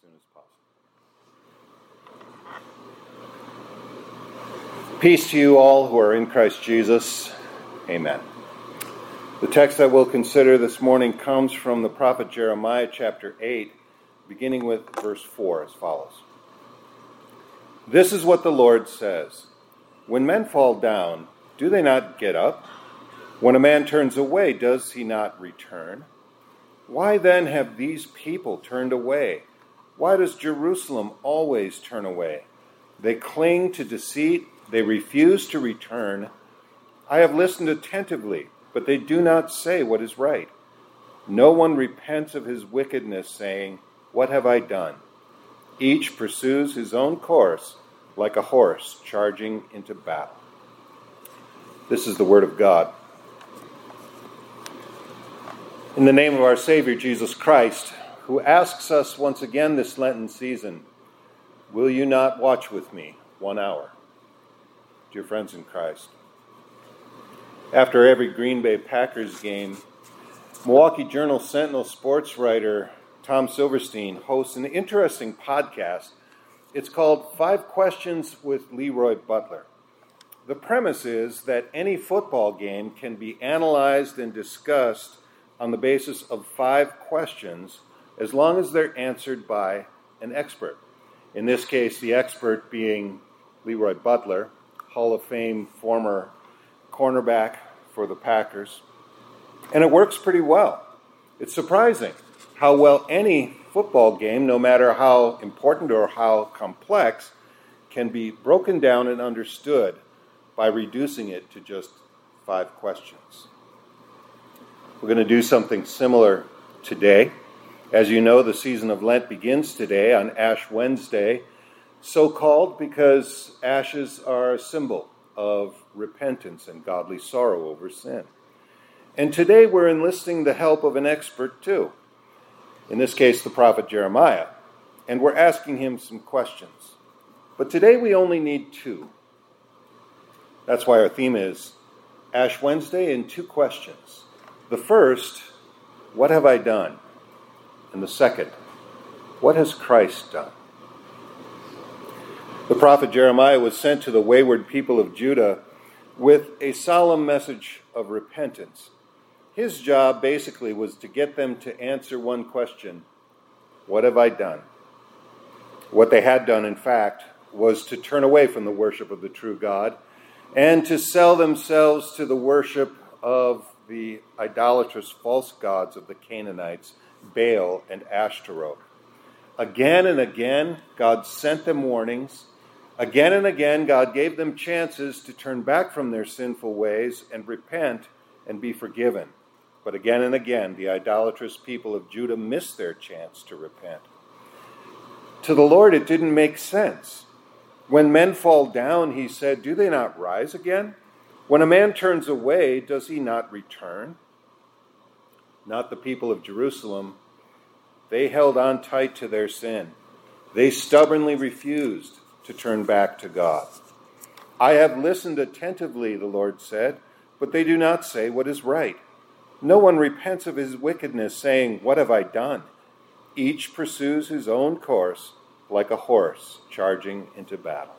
soon as possible. Peace to you all who are in Christ Jesus. Amen. The text that we'll consider this morning comes from the prophet Jeremiah chapter 8, beginning with verse 4 as follows. This is what the Lord says. When men fall down, do they not get up? When a man turns away, does he not return? Why then have these people turned away? Why does Jerusalem always turn away? They cling to deceit. They refuse to return. I have listened attentively, but they do not say what is right. No one repents of his wickedness, saying, "What have I done?" Each pursues his own course, like a horse charging into battle. This is the word of God. In the name of our Savior, Jesus Christ, who asks us once again this Lenten season, will you not watch with me 1 hour? Dear friends in Christ, after every Green Bay Packers game, Milwaukee Journal-Sentinel sports writer Tom Silverstein hosts an interesting podcast. It's called 5 Questions with Leroy Butler. The premise is that any football game can be analyzed and discussed on the basis of 5 questions as long as they're answered by an expert. In this case, the expert being Leroy Butler, Hall of Fame former cornerback for the Packers. And it works pretty well. It's surprising how well any football game, no matter how important or how complex, can be broken down and understood by reducing it to just 5 questions. We're going to do something similar today. As you know, the season of Lent begins today on Ash Wednesday, so called because ashes are a symbol of repentance and godly sorrow over sin. And today we're enlisting the help of an expert too, in this case the prophet Jeremiah, and we're asking him some questions. But today we only need 2. That's why our theme is Ash Wednesday and 2 questions. The first, what have I done? And the second, what has Christ done? The prophet Jeremiah was sent to the wayward people of Judah with a solemn message of repentance. His job basically was to get them to answer one question, what have I done? What they had done, in fact, was to turn away from the worship of the true God and to sell themselves to the worship of the idolatrous false gods of the Canaanites, Baal and Ashtaroth. Again and again, God sent them warnings. Again and again, God gave them chances to turn back from their sinful ways and repent and be forgiven. But again and again, the idolatrous people of Judah missed their chance to repent. To the Lord, it didn't make sense. When men fall down, he said, do they not rise again? When a man turns away, does he not return? Not the people of Jerusalem. They held on tight to their sin. They stubbornly refused to turn back to God. I have listened attentively, the Lord said, but they do not say what is right. No one repents of his wickedness, saying, what have I done? Each pursues his own course like a horse charging into battle.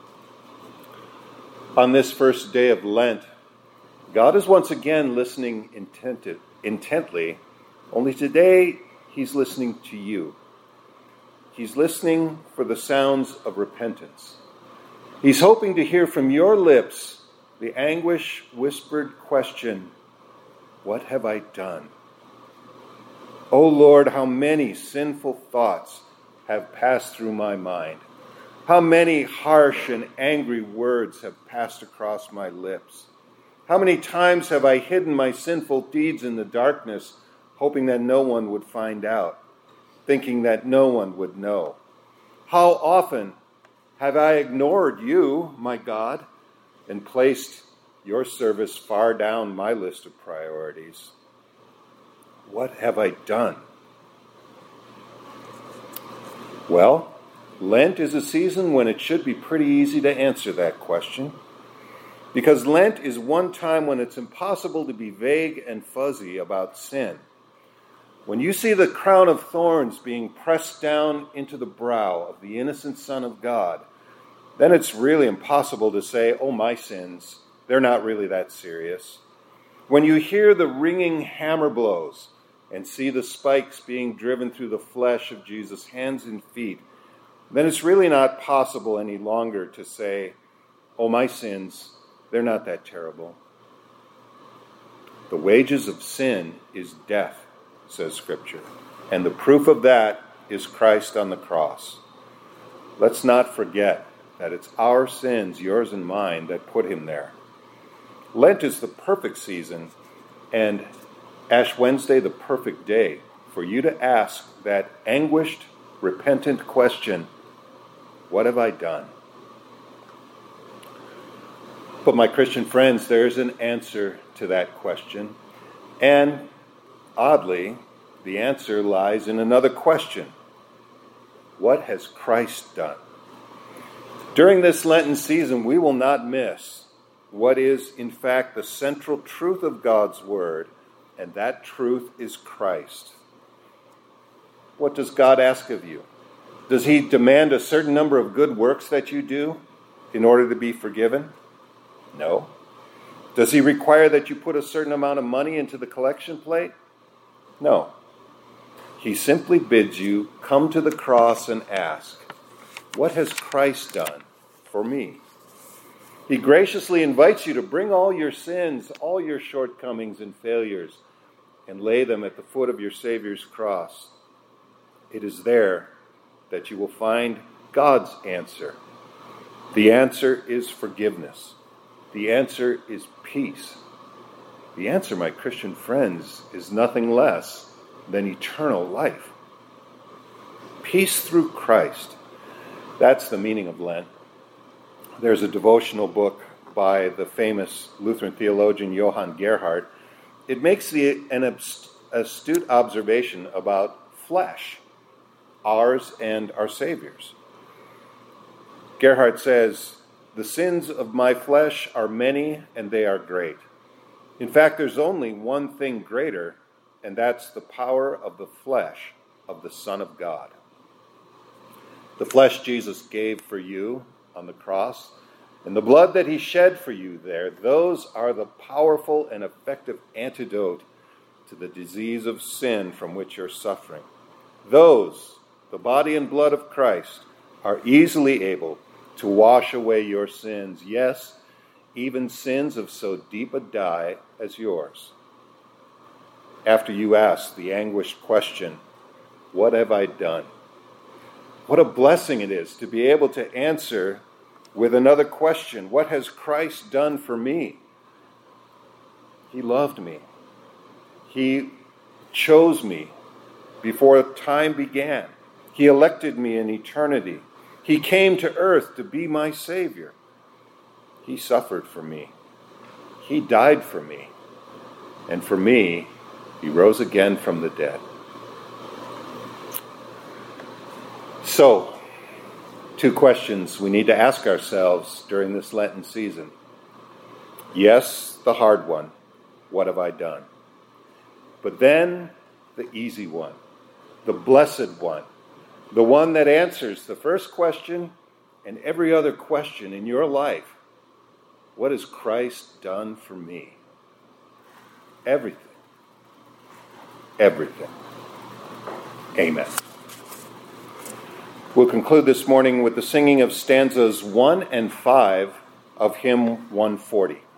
On this first day of Lent, God is once again listening intently, only today he's listening to you. He's listening for the sounds of repentance. He's hoping to hear from your lips the anguish-whispered question, what have I done? O Lord, how many sinful thoughts have passed through my mind. How many harsh and angry words have passed across my lips. How many times have I hidden my sinful deeds in the darkness, hoping that no one would find out, thinking that no one would know. How often have I ignored you, my God, and placed your service far down my list of priorities? What have I done? Well, Lent is a season when it should be pretty easy to answer that question, because Lent is one time when it's impossible to be vague and fuzzy about sin. When you see the crown of thorns being pressed down into the brow of the innocent Son of God, then it's really impossible to say, oh, my sins, they're not really that serious. When you hear the ringing hammer blows and see the spikes being driven through the flesh of Jesus' hands and feet, then it's really not possible any longer to say, oh, my sins, they're not that terrible. The wages of sin is death, says Scripture, and the proof of that is Christ on the cross. Let's not forget that it's our sins, yours and mine, that put him there. Lent is the perfect season, and Ash Wednesday the perfect day for you to ask that anguished, repentant question, what have I done? But my Christian friends, there's an answer to that question, and oddly, the answer lies in another question. What has Christ done? During this Lenten season, we will not miss what is, in fact, the central truth of God's Word, and that truth is Christ. What does God ask of you? Does he demand a certain number of good works that you do in order to be forgiven? No. Does he require that you put a certain amount of money into the collection plate? No. He simply bids you come to the cross and ask, what has Christ done for me? He graciously invites you to bring all your sins, all your shortcomings and failures, and lay them at the foot of your Savior's cross. It is there that you will find God's answer. The answer is forgiveness. The answer is peace. The answer, my Christian friends, is nothing less than eternal life. Peace through Christ. That's the meaning of Lent. There's a devotional book by the famous Lutheran theologian Johann Gerhard. It makes an astute observation about flesh, ours and our Savior's. Gerhard says, the sins of my flesh are many and they are great. In fact, there's only one thing greater, and that's the power of the flesh of the Son of God. The flesh Jesus gave for you on the cross, and the blood that he shed for you there, those are the powerful and effective antidote to the disease of sin from which you're suffering. Those, the body and blood of Christ, are easily able to wash away your sins, yes, even sins of so deep a dye as yours. After you ask the anguished question, what have I done? What a blessing it is to be able to answer with another question, what has Christ done for me? He loved me. He chose me before time began. He elected me in eternity. He came to earth to be my Savior. He suffered for me. He died for me. And for me, he rose again from the dead. So, two questions we need to ask ourselves during this Lenten season. Yes, the hard one, what have I done? But then the easy one, the blessed one, the one that answers the first question and every other question in your life. What has Christ done for me? Everything. Everything. Amen. We'll conclude this morning with the singing of stanzas 1 and 5 of hymn 140.